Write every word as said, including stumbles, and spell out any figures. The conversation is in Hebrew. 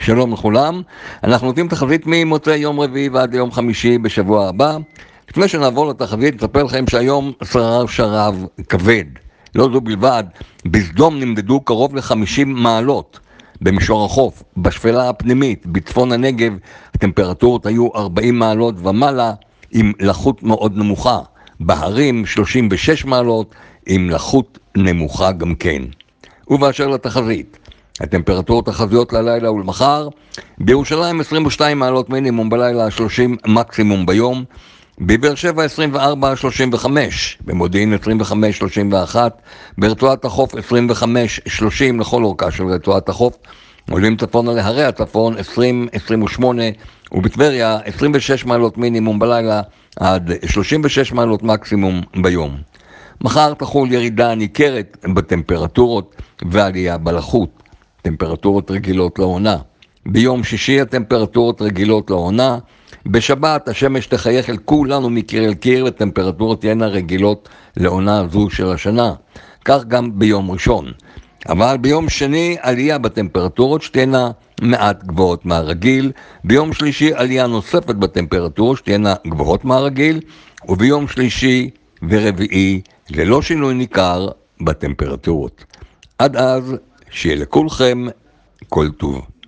שלום לכולם, אנחנו נותנים תחזית ממוצאי יום רביעי ועד יום חמישי בשבוע הבא. לפני שנעבור לתחזית, נספר לכם שהיום שרר שרב כבד. לא זו בלבד, בסדום נמדדו קרוב ל-חמישים מעלות. במישור החוף, בשפלה הפנימית, בצפון הנגב, הטמפרטורות היו ארבעים מעלות ומעלה, עם לחות מאוד נמוכה. בהרים שלושים ושש מעלות, עם לחות נמוכה גם כן. ובאשר לתחזית, הטמפרטורות החזויות ללילה ולמחר, בירושלים עשרים ושתיים מעלות מינימום בלילה, שלושים מקסימום ביום, בבאר שבע עשרים וארבע שלושים וחמש, במודיעין עשרים וחמש שלושים ואחת, ברצועת החוף עשרים וחמש שלושים לכל אורכה של רצועת החוף, עולים צפונה להרי הצפון עשרים עשרים ושמונה, ובטבריה עשרים ושש מעלות מינימום בלילה עד שלושים ושש מעלות מקסימום ביום. מחר תחול ירידה ניכרת בטמפרטורות ועלייה בלחות. טמפרטורות רגילות לעונה. ביום שישי הטמפרטורות רגילות לעונה. בשבת השמש תחייך אל כולנו מקיר אל קיר וטמפרטורות תהיינה רגילות לעונה זו של השנה. כך גם ביום ראשון. אבל ביום שני עלייה בטמפרטורות שתהיינה מעט גבוהות מהרגיל. ביום שלישי עלייה נוספת בטמפרטורות שתהיינה גבוהות מהרגיל. וביום שלישי ורביעי ללא שינוי ניכר בטמפרטורות. עד אז שיהיה לכולכם כל טוב.